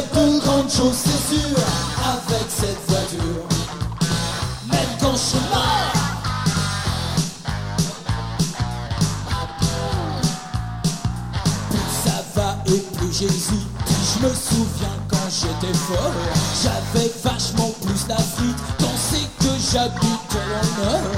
de grandes choses, c'est sûr, avec cette voiture. Même quand je suis mort, plus ça va et plus Jésus. Puis je me souviens quand j'étais fort, j'avais vachement plus la frite quand c'est que j'habite dans le Nord.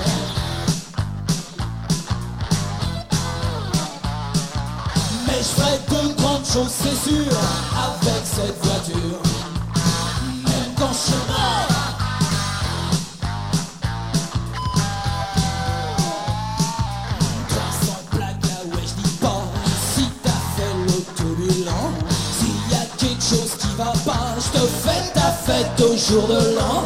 Mais je ferai de grandes choses, c'est sûr, avec cette voiture. Même quand je suis mort. Je te fais ta fête au jour de l'an.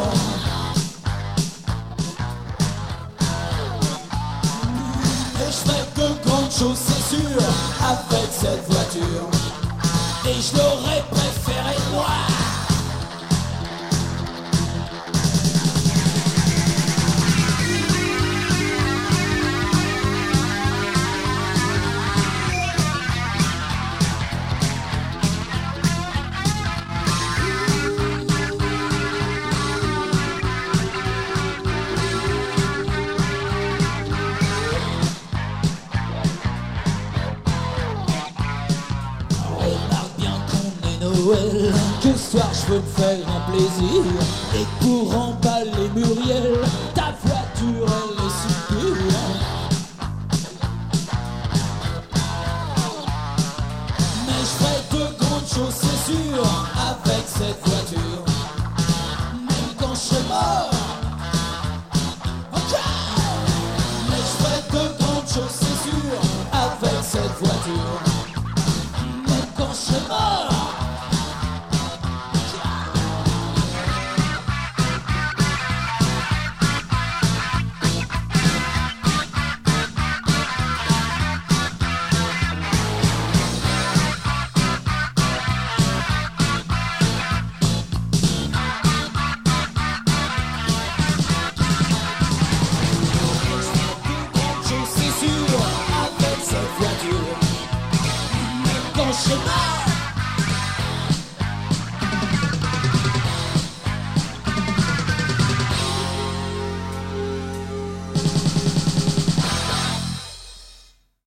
Et je ferai de grandes choses, c'est sûr, avec cette voiture. Et je l'aurais préféré moi. Que ce soir je veux me faire un plaisir. Et pour emballer Muriel,